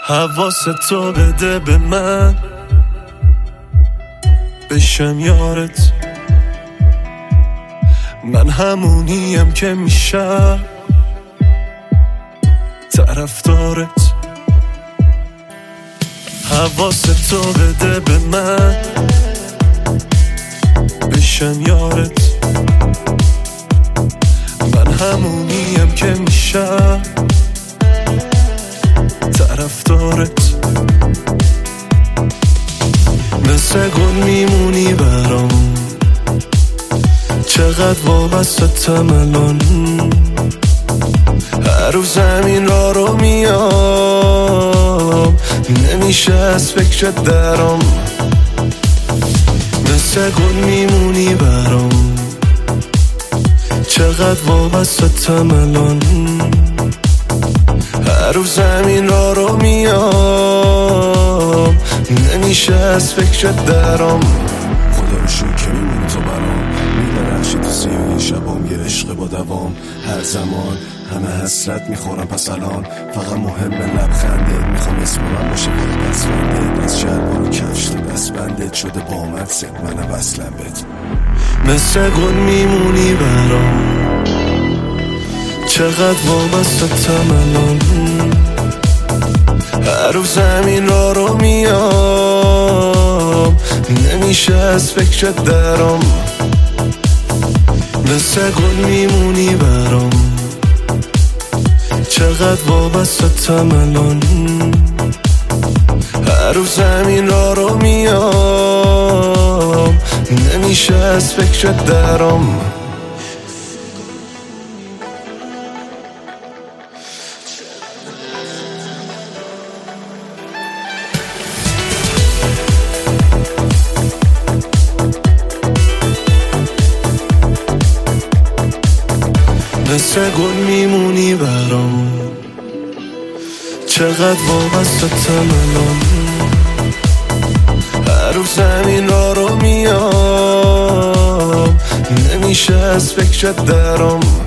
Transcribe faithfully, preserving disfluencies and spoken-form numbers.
حواستو بده به من، بشم یارت. من همونیم که میشم طرفدارت. حواستو بده به من، بشم یارت. من همونیم که میشم طرفدارت. مثل گل میمونی برام، چقدر وابستم الان. هر روز زمین را رو میام، نمیشه از فکرت درام. مثل گل میمونی برام، چقدر وابستم الان. هر روز زمین را رو میام، نمیشه از فکرت درام. خدا رو شکر که میمونی تو برام، میبرخشی تو سیاهی شبام، یه عشق با دوام. هر زمان همه حسرت میخورم، پس الان فقط مهمه لبخندت. میخوام اسم من باشه فقط بسفندت، از شلوار و کفش تا دستبندت شده بامد ست منم وصلم بهت. مثل گل میمونی برام، چقدر وابستم الان. هر روز زمین را رو میام، نمیشه از فکرت درام. مثل گل میمونی برام، چقدر وابستم الان. هر روز زمین را رو میام، نمیشه از فکرت درام. مثل گل میمونی برام، چقدر وابستم الان. هر روز زمین را رو میام، نمیشه از فکرت درام.